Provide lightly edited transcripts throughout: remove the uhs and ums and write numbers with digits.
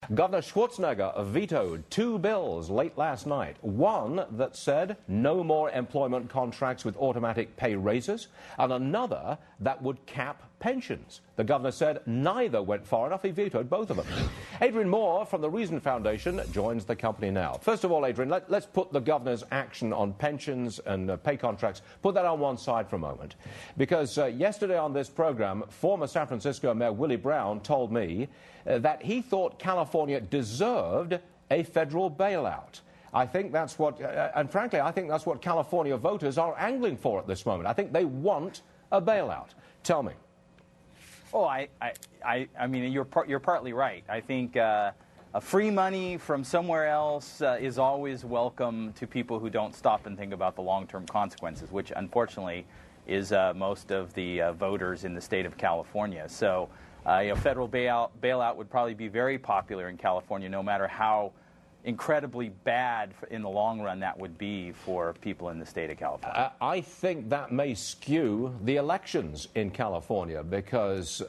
Governor Schwarzenegger vetoed two bills late last night. One that said no more employment contracts with automatic pay raises, and another that would cap pensions. The governor said neither went far enough. He vetoed both of them. Adrian Moore from the Reason Foundation joins the company now. First of all, Adrian, let's put the governor's action on pensions and pay contracts, put that on one side for a moment. Because yesterday on this program, former San Francisco Mayor Willie Brown told me that he thought California deserved a federal bailout. I think that's what, and frankly, I think that's what California voters are angling for at this moment. I think they want a bailout. Tell me. Oh, I mean, you're partly right. I think free money from somewhere else is always welcome to people who don't stop and think about the long-term consequences, which unfortunately is most of the voters in the state of California. So, federal bailout would probably be very popular in California, no matter how incredibly bad in the long run that would be for people in the state of California. I think that may skew the elections in California because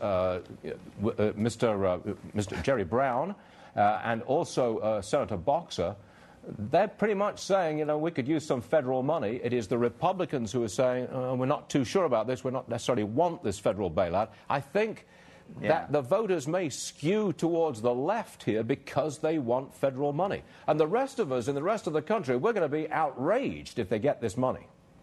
Mr. Jerry Brown and also Senator Boxer, they're pretty much saying, we could use some federal money. It is the Republicans who are saying, we're not too sure about this. We not necessarily want this federal bailout. I think that the voters may skew towards the left here because they want federal money. And the rest of us in the rest of the country, we're going to be outraged if they get this money.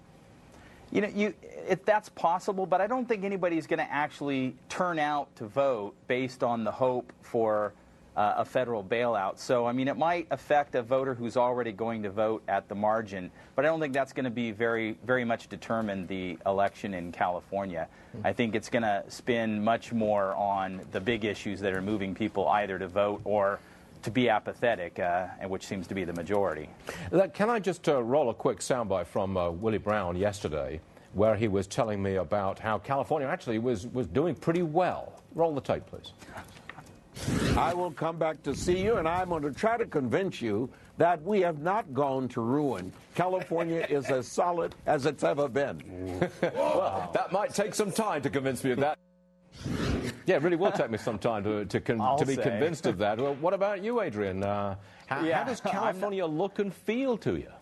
That's possible, but I don't think anybody's going to actually turn out to vote based on the hope for a federal bailout. So, I mean, it might affect a voter who's already going to vote at the margin, but I don't think that's going to be very, very much determine the election in California. I think it's going to spin much more on the big issues that are moving people either to vote or to be apathetic, and which seems to be the majority. Can I just roll a quick soundbite from Willie Brown yesterday, where he was telling me about how California actually was doing pretty well. Roll the tape, please. I will come back to see you, and I'm going to try to convince you that we have not gone to ruin. California is as solid as it's ever been. Well, that might take some time to convince me of that. Yeah, it really will take me some time to be convinced of that. Well, what about you, Adrian? How does California look and feel to you?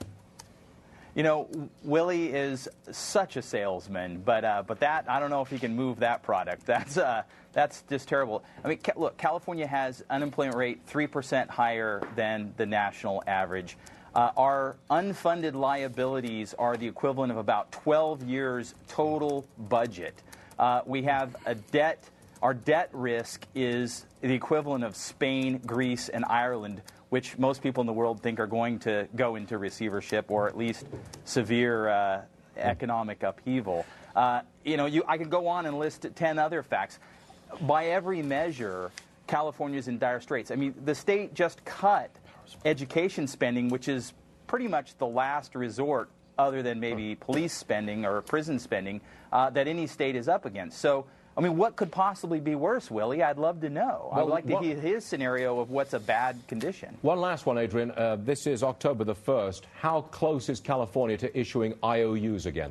Willie is such a salesman, but that I don't know if he can move that product. That's just terrible. I mean, look, California has unemployment rate 3% higher than the national average. Our unfunded liabilities are the equivalent of about 12 years total budget. We have a debt. Our debt risk is the equivalent of Spain, Greece, and Ireland, which most people in the world think are going to go into receivership or at least severe economic upheaval. I could go on and list 10 other facts. By every measure, California is in dire straits. I mean, the state just cut education spending, which is pretty much the last resort, other than maybe police spending or prison spending, that any state is up against. So, I mean, what could possibly be worse, Willie? I'd love to know. I'd like to hear his scenario of what's a bad condition. One last one, Adrian. This is October the 1st. How close is California to issuing IOUs again?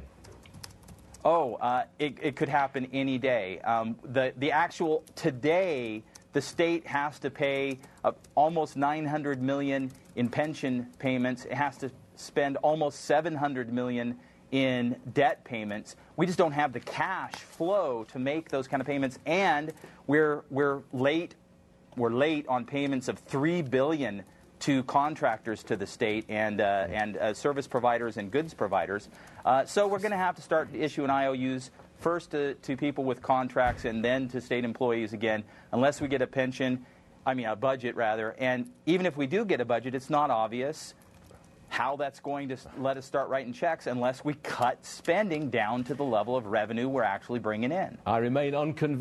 It could happen any day. The actual today, the state has to pay almost $900 million in pension payments. It has to spend almost $700 million in debt payments. We just don't have the cash flow to make those kind of payments, and we're late. We're late on payments of $3 billion to contractors to the state and service providers and goods providers. So we're going to have to start issuing IOUs first to people with contracts and then to state employees again, unless we get a budget rather. And even if we do get a budget, it's not obvious how that's going to let us start writing checks unless we cut spending down to the level of revenue we're actually bringing in. I remain unconvinced.